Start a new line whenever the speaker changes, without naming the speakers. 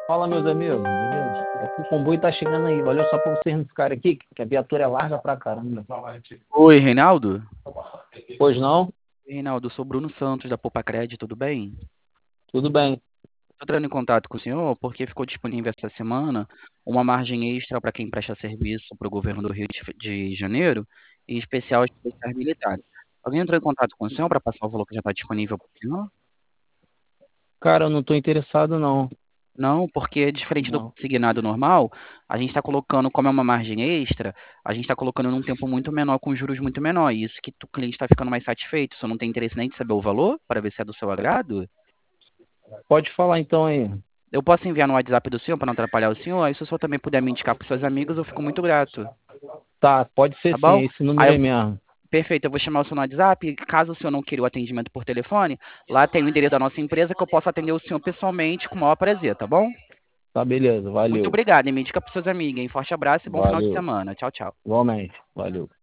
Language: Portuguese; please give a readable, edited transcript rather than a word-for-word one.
Fala, meus amigos, beleza? Aqui o comboio tá chegando aí. Olha só pra vocês não ficarem aqui, que a viatura é larga pra caramba.
Oi, Reinaldo?
Pois não?
Reinaldo, eu sou Bruno Santos, da Poupa Cred, tudo bem?
Tudo bem.
Estou entrando em contato com o senhor porque ficou disponível essa semana uma margem extra para quem presta serviço para o governo do Rio de Janeiro, em especial aos policiais militares. Alguém entrou em contato com o senhor para passar o valor que já está disponível para o senhor?
Cara, eu não tô interessado, não.
Não, porque diferente do
Não.
consignado normal, a gente está colocando, como é uma margem extra, a gente está colocando num tempo muito menor, com juros muito menor. E isso que o cliente está ficando mais satisfeito. O senhor não tem interesse nem de saber o valor, para ver se é do seu agrado?
Pode falar então aí.
Eu posso enviar no WhatsApp do senhor para não atrapalhar o senhor? Aí se o senhor também puder me indicar para os seus amigos, eu fico muito grato.
Tá, pode ser
Tá
sim,
bom?
é esse número
Aí eu,
aí mesmo.
perfeito, eu vou chamar o senhor no WhatsApp. E caso o senhor não queira o atendimento por telefone, lá tem o endereço da nossa empresa que eu posso atender o senhor pessoalmente com o maior prazer, tá bom?
Tá, beleza,
Muito
valeu.
obrigado e me indica para os seus amigos, hein? Forte abraço e bom final de
Valeu.
semana. Tchau, tchau.
Igualmente, valeu.